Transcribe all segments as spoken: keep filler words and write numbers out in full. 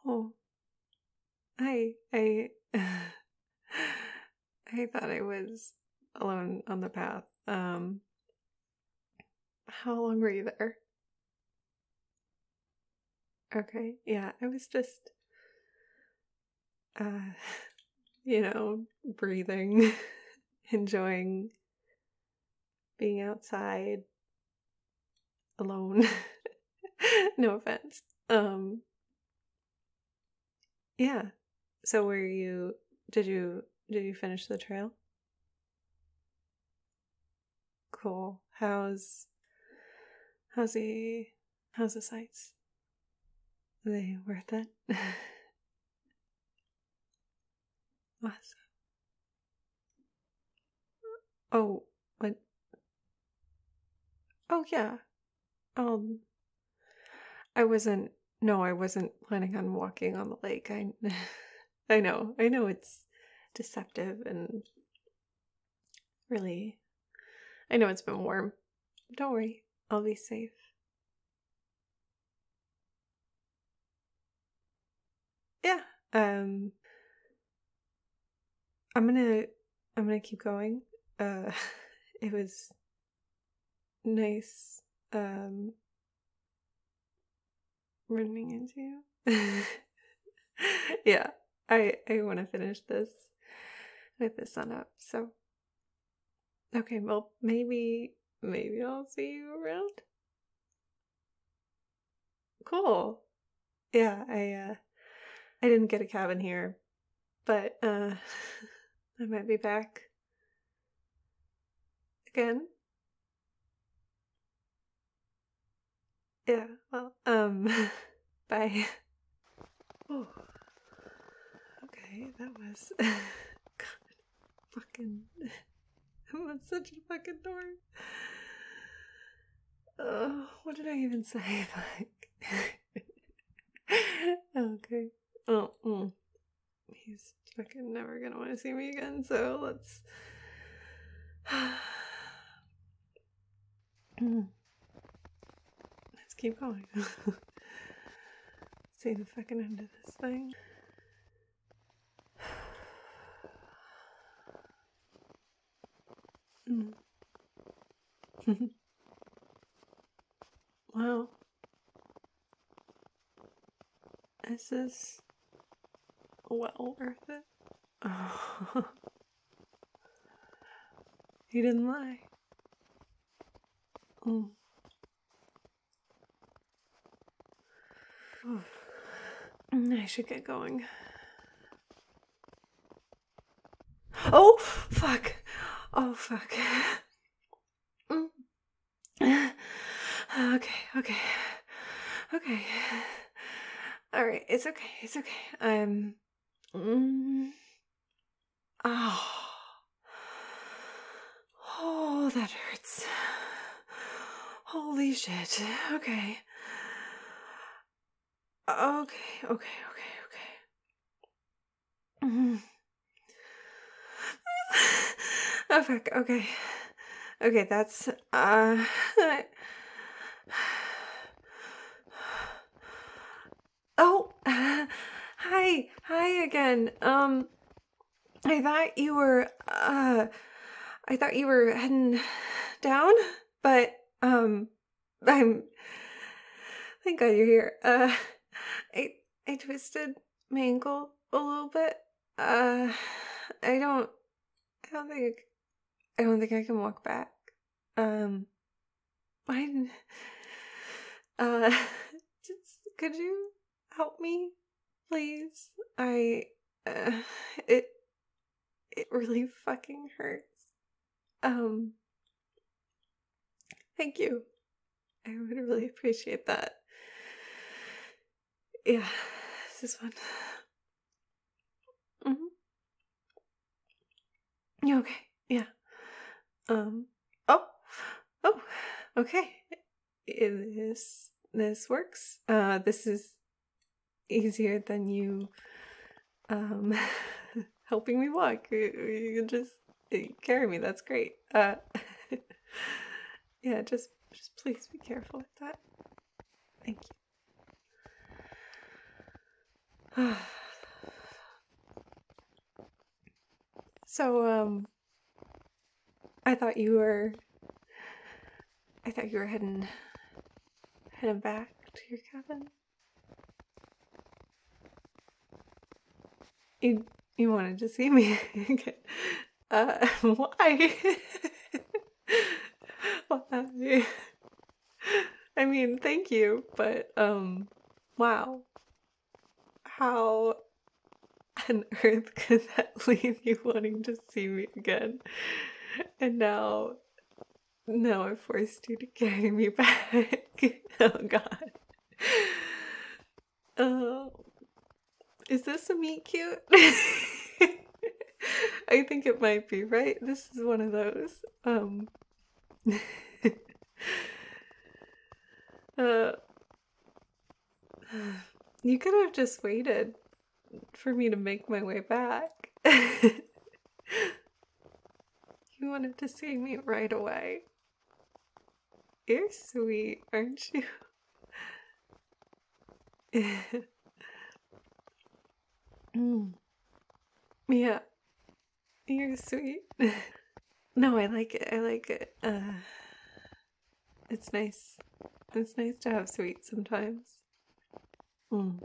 Oh, I I I thought I was alone on the path. Um, how long were you there? Okay, yeah, I was just, uh, you know, breathing, enjoying being outside alone. No offense. Um, yeah. So were you, did you, did you finish the trail? Cool. How's, how's the, how's the sights? Are they worth it? Awesome. Oh, what? Oh, yeah. Um, I wasn't, no, I wasn't planning on walking on the lake. I, I know, I know it's deceptive and really, I know it's been warm. Don't worry, I'll be safe. Yeah. Um, I'm gonna, I'm gonna keep going. Uh, it was nice, um, running into you. Yeah, I, I want to finish this with the sun up, so. Okay, well, maybe, maybe I'll see you around. Cool. Yeah, I, uh, I didn't get a cabin here, but, uh, I might be back again. Yeah, well, um, bye. Oh, okay, that was, God, fucking, I'm such a fucking dork. Oh, what did I even say? Like, okay. Oh, mm. He's fucking never gonna want to see me again, so let's. Let's keep going. See the fucking end of this thing. Mm. Wow. Is this well worth it? Oh. He didn't lie. Mm. I should get going. Oh, fuck. Oh, fuck. Mm. Okay, okay. Okay. Alright, it's okay, it's okay. I'm. Mm. Oh. Oh, that hurts. Holy shit. Okay. Okay, okay, okay, okay. Mm. Oh, fuck, okay. Okay, that's, uh. Oh, hi, hi again. Um, I thought you were, uh, I thought you were heading down, but, um, I'm, thank God you're here. Uh, I, I twisted my ankle a little bit. Uh, I don't, I don't think, I don't think I can walk back. Um, I, uh, just, could you help me, please? I, uh, it, it really fucking hurts. Um, thank you. I would really appreciate that. Yeah, this is fun. Mm-hmm. You okay? Yeah. Um. Oh. Oh. Okay. This this works. Uh, this is easier than you um helping me walk. You, you can just carry me. That's great. Uh. Yeah. Just just please be careful with that. Thank you. So, um, I thought you were, I thought you were heading, heading back to your cabin. You, you wanted to see me again. Uh, why? Why? I mean, thank you, but, um, wow. How on earth could that leave you wanting to see me again? And now, now I forced you to carry me back. Oh god. Oh, is this a meet cute? I think it might be, right? This is one of those. Um uh you could have just waited for me to make my way back. You wanted to see me right away. You're sweet, aren't you? Mm. Yeah, you're sweet. No, I like it. I like it. Uh, it's nice. It's nice to have sweets sometimes. Mm.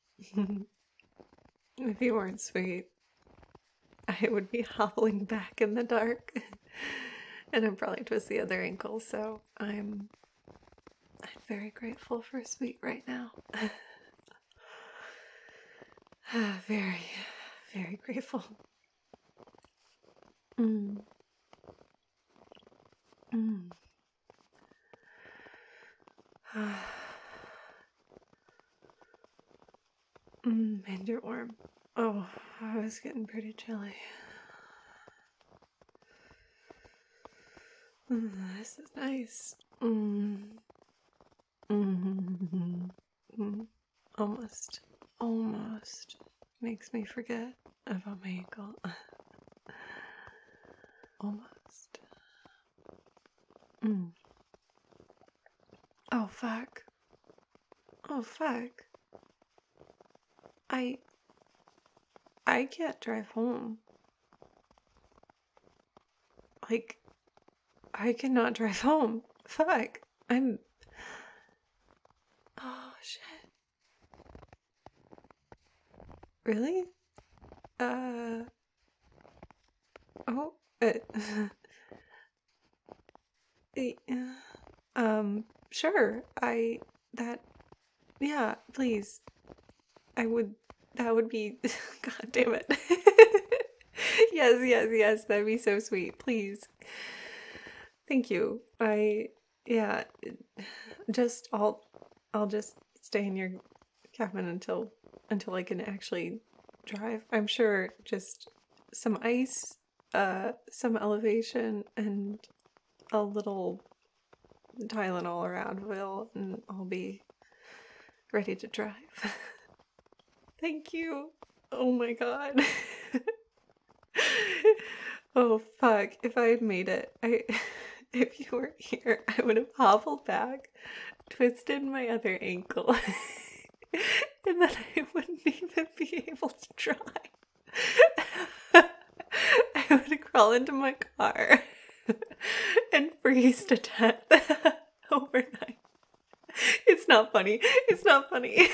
If you weren't sweet, I would be hobbling back in the dark. And I'm probably twist the other ankle, so I'm I'm very grateful for sweet right now. Very, very grateful. Mm. Mm. Mm, and you're warm. Oh, I was getting pretty chilly. Mm, this is nice. Mm. Mm. Mm. Almost, almost makes me forget about my ankle. Almost. Mm. Oh, fuck. Oh, fuck. I... I can't drive home. Like, I cannot drive home. Fuck. I'm... Oh, shit. Really? Uh... Oh, uh... um, sure. I... That... Yeah, please. I would... That would be... God damn it. Yes, yes, yes. That'd be so sweet. Please. Thank you. I... Yeah. Just... I'll... I'll just stay in your cabin until... Until I can actually drive. I'm sure just some ice, uh, some elevation, and a little Tylenol or Advil, and I'll be ready to drive. Thank you. Oh my god. Oh fuck. If I had made it, I if you were here, I would have hobbled back, twisted my other ankle, and then I wouldn't even be able to drive. I would crawl into my car and freeze to death overnight. It's not funny. It's not funny.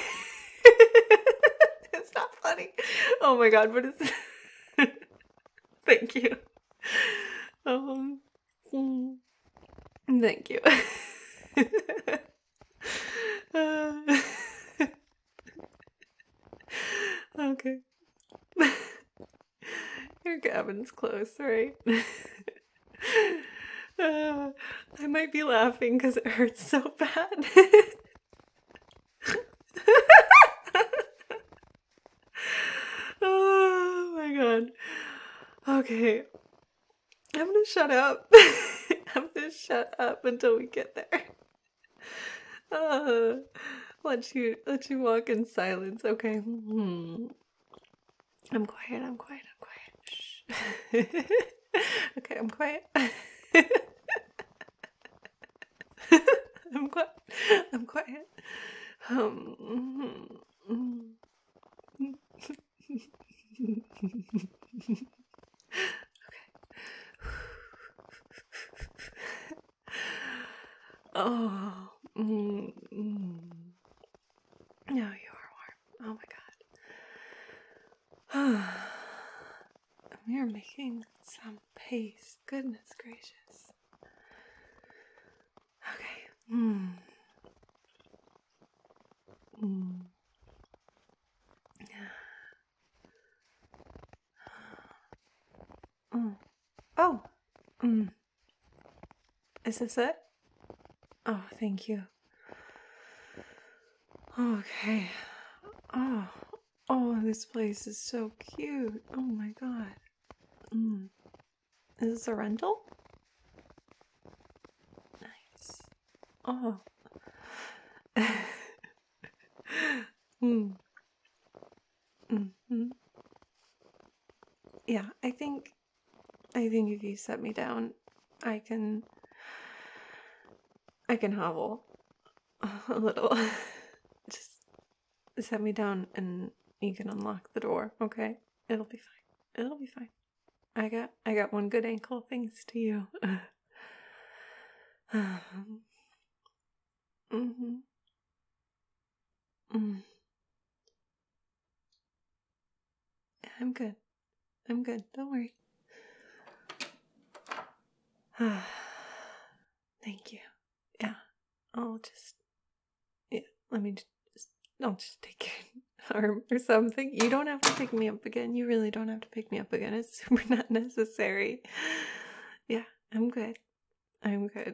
It's not funny. Oh my god, what is this? Thank you. Um, mm, thank you. uh, okay. Your cabin's close, right? uh, I might be laughing because it hurts so bad. Oh my god. Okay. I'm gonna shut up. I'm gonna shut up until we get there. Uh, let you let you walk in silence, okay? Hmm. I'm quiet, I'm quiet, I'm quiet. Shh. Okay, I'm quiet. I'm quiet. I'm quiet. Um, mm, mm. Oh, mm, mm. No, you are warm. Oh my god. You're making some pace. Goodness gracious. Okay. Mm. Mm. Mm. Oh. Mm. Is this it? Oh, thank you. Okay. Oh. Oh, this place is so cute. Oh my god. Mm. Is this a rental? Nice. Oh. mm. Mm-hmm. Yeah, I think I think if you set me down, I can I can hobble a little. Just set me down and you can unlock the door, okay? It'll be fine. It'll be fine. I got I got one good ankle thanks to you. mm-hmm. Mm. I'm good. I'm good. Don't worry. Thank you. Yeah. I'll just yeah, let me just I'll just take your arm or something. You don't have to pick me up again. You really don't have to pick me up again. It's super not necessary. Yeah, I'm good. I'm good.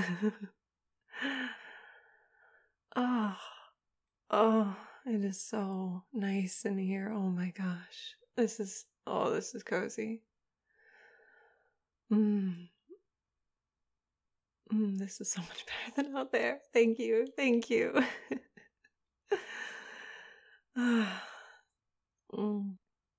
Oh, oh, it is so nice in here. Oh my gosh. This is, oh, this is cozy. Mm. Mm, this is so much better than out there. Thank you. Thank you. mm.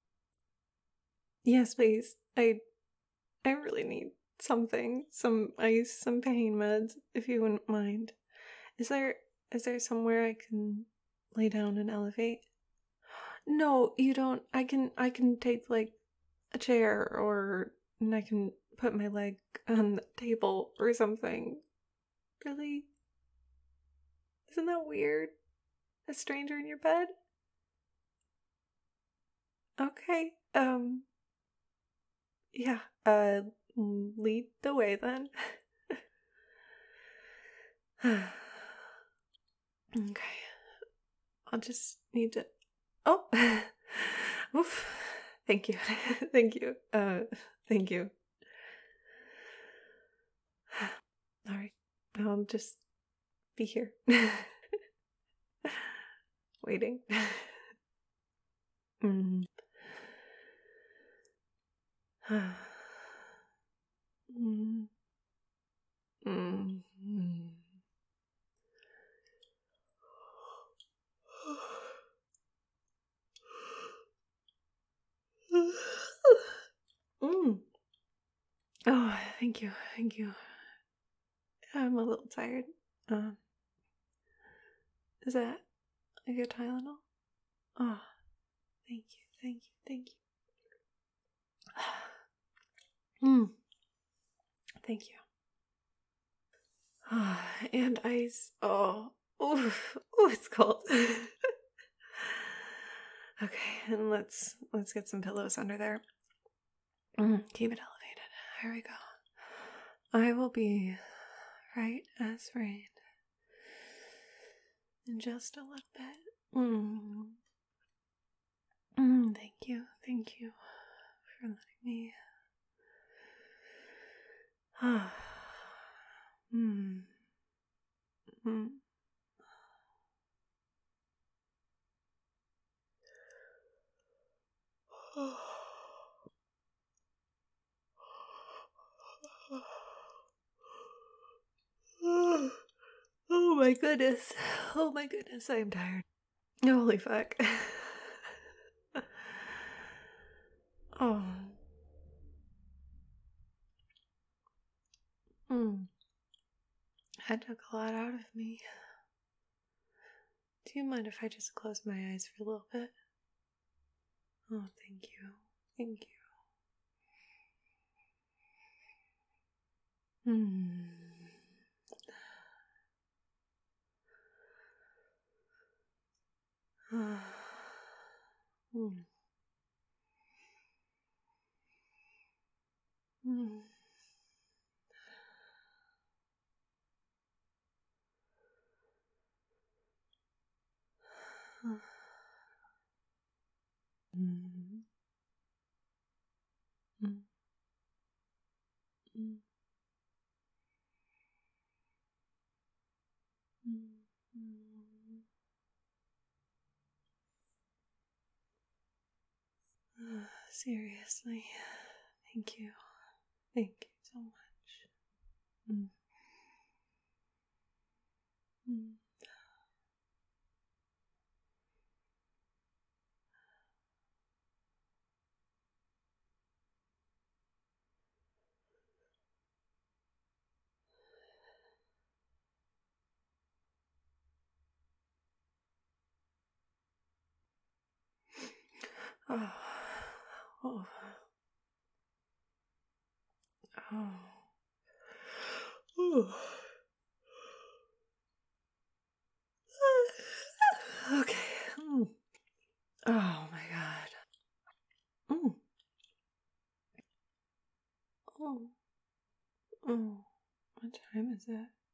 Yes, please. I I really need something. Some ice, some pain meds, if you wouldn't mind. Is there is there somewhere I can lay down and elevate? No, you don't. I can I can take like a chair or and I can put my leg on the table or something. Really? Isn't that weird? A stranger in your bed? Okay. Um yeah. Uh lead the way then. Okay. I'll just need to Oh. Oof. Thank you. Thank you. Uh thank you. All right. I'll just be here. Waiting. mm. mm. Mm. mm. Oh, thank you. Thank you. I'm a little tired. Um, is that a good Tylenol? Oh, thank you. Thank you. Thank you. mm. Thank you. Oh, and ice. Oh, oof. Oh, it's cold. Okay, and let's let's get some pillows under there. Mm, keep it elevated. Here we go. I will be right as rain in just a little bit. Mm. Mm, thank you, thank you for letting me. Ah. mm. Mm. Oh my goodness. Oh my goodness, I am tired. Holy fuck. oh. Mm. That took a lot out of me. Do you mind if I just close my eyes for a little bit? Oh, thank you. Thank you. Hmm. Hmm. Hmm. Mm, mm, mm, mm, mm. Uh, Seriously, thank you. Thank you so much. Mm, mm. Oh, oh, oh. Ooh. Okay. Mm. Oh my god. Mm. Oh. Oh. What time is it?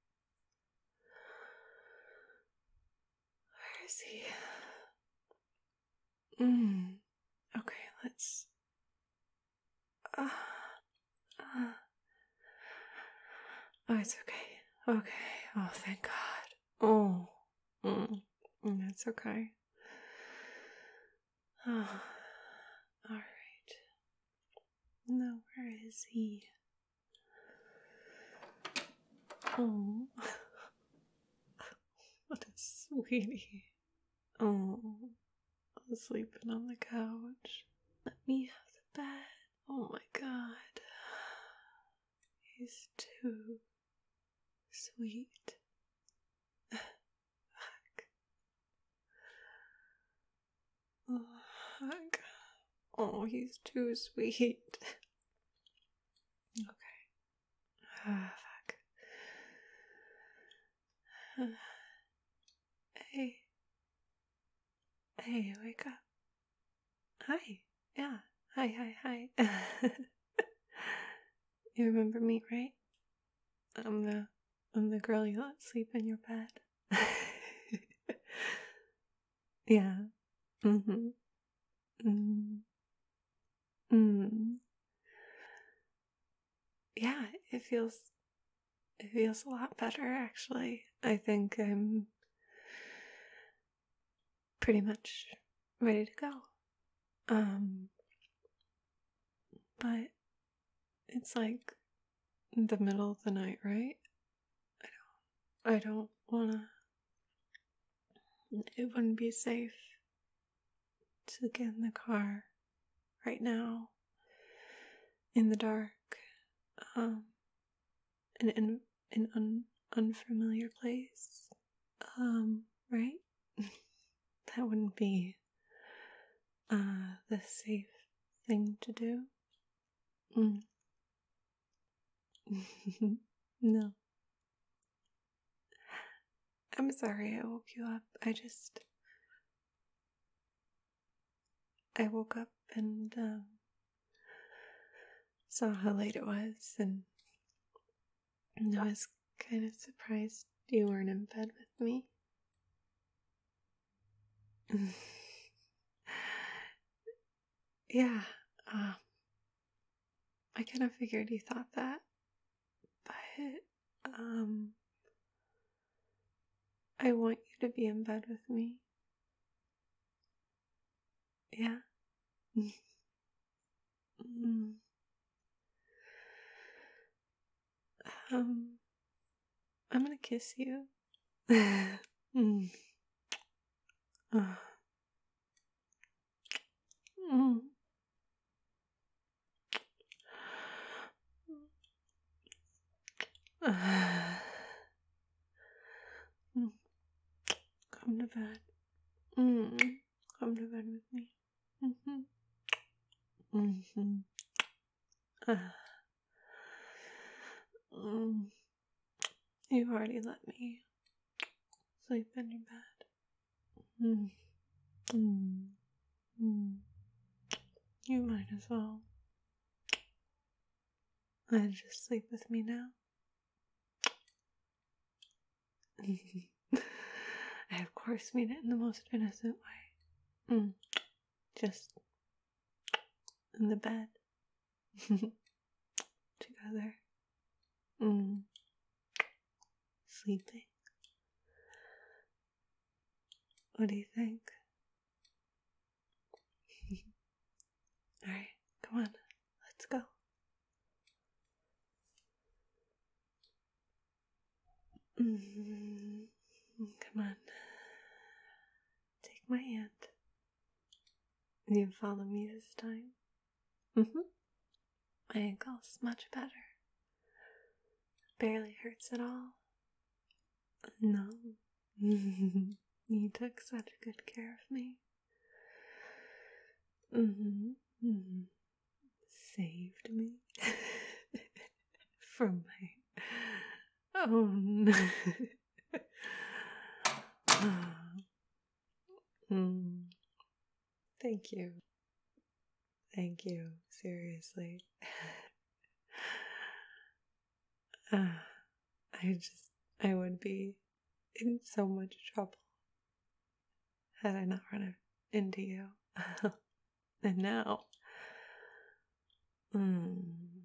Where is he? Mm. Okay, let's. Uh, uh. Oh, it's okay. Okay. Oh, thank God. Oh. Mm. Mm, It's okay. Oh. All right. Now, where is he? Oh. What a sweetie. Oh. Sleeping on the couch. Let me have the bed. Oh my god. He's too sweet. Fuck. Oh, fuck. Oh, he's too sweet. Okay. Ah, fuck. Hey. Hey, wake up. Hi. Yeah. Hi, hi, hi. You remember me, right? I'm the I'm the girl you let sleep in your bed. Yeah. Mm-hmm. Mm. Mm. Yeah, it feels it feels a lot better actually. I think I'm pretty much ready to go. Um but it's like the middle of the night, right? I don't I don't wanna it wouldn't be safe to get in the car right now in the dark. Um in in an un, unfamiliar place. Um, right? That wouldn't be uh the safe thing to do. Mm. No. I'm sorry I woke you up. I just I woke up and um saw how late it was, and I was kind of surprised you weren't in bed with me. Yeah, um, I kind of figured you thought that, but um, I want you to be in bed with me. Yeah. Mm. Um, I'm gonna kiss you. Mm. Uh. Mm. Uh. Mm. Come to bed. Mm. Come to bed with me. Mm-hmm. Mm-hmm. Uh, mm, you've already let me sleep in your bed. Mm, mm, mm. You might as well. Uh, just sleep with me now. I, of course, mean it in the most innocent way. Mm. Just in the bed. Together. Mm. Sleeping. What do you think? Alright, come on. Let's go. Mm. Come on. Take my hand. You follow me this time? Mm-hmm. My ankle's much better. Barely hurts at all. No. You took such good care of me. Mm-hmm. Mm-hmm. Saved me from my own. mm. Thank you. Thank you. Seriously. uh, I just, I would be in so much trouble had I not run into you. And now, mm.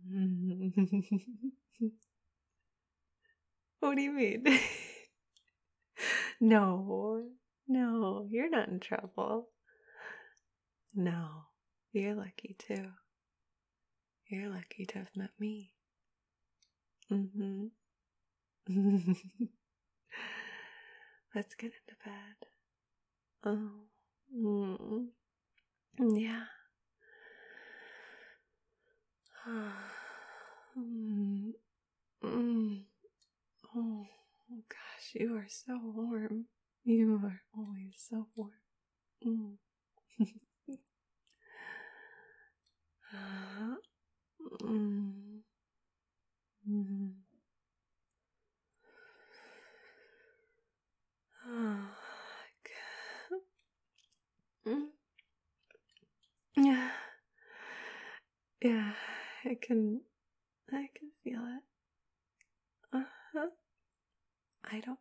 What do you mean? No, no, you're not in trouble. No, you're lucky too. You're lucky to have met me. Mm-hmm. Let's get into bed. Oh, mm. Yeah. mm. Mm. Oh, gosh, you are so warm. You are always so warm. Mm. mm. Mm. Oh, mm. Yeah. Yeah, I can, I can feel it. Uh-huh. I don't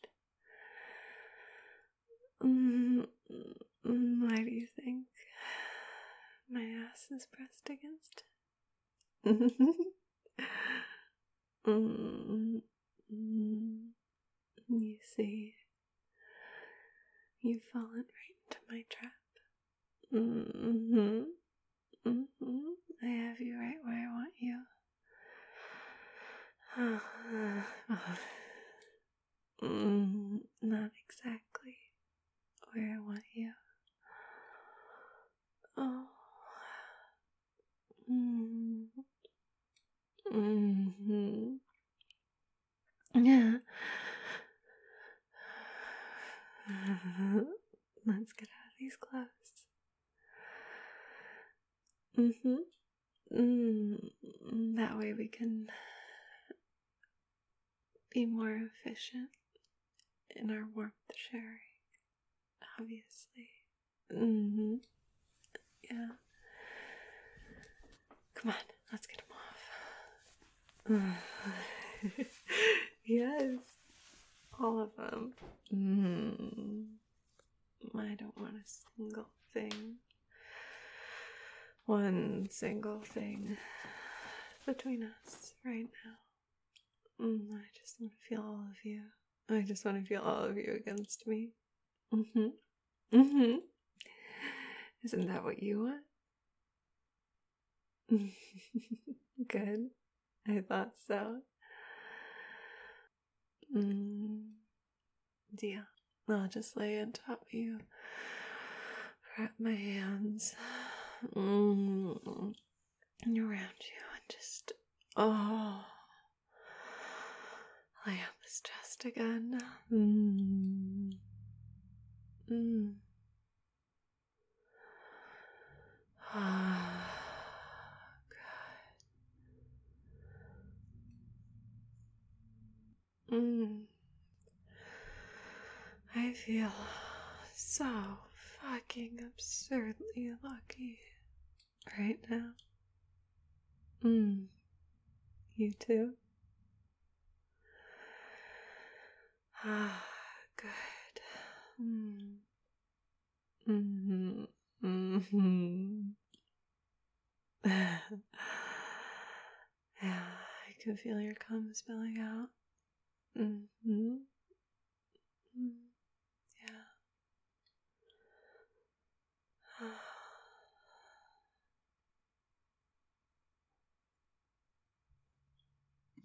mind. Mm, mm, why do you think my ass is pressed against it? mm, mm, you see, you've fallen right into my trap. Mm-hmm. Mm-hmm. I have you right where I want you. mm, not exactly where I want you. Oh. Mm. Mm-hmm. Yeah. Let's get out of these clothes. Mm-hmm. Mm, that way we can be more efficient in our warmth sharing, obviously. Mm-hmm. Yeah. Come on, let's get them off. Yes, all of them. Mm. I don't want a single thing. One single thing between us right now. Mm, I just want to feel all of you. I just want to feel all of you against me. Mm-hmm. Mm-hmm. Isn't that what you want? Good. I thought so. Mm. Deal. I'll just lay on top of you. Wrap my hands mm. around you and just, oh, lay on this chest again. Mm. Mm. feel so fucking absurdly lucky right now. Mm. You too? Ah, good. Mm. Mm-hmm. Mm-hmm. Yeah, I can feel your cum spilling out. Mm-hmm. Mm. Yeah.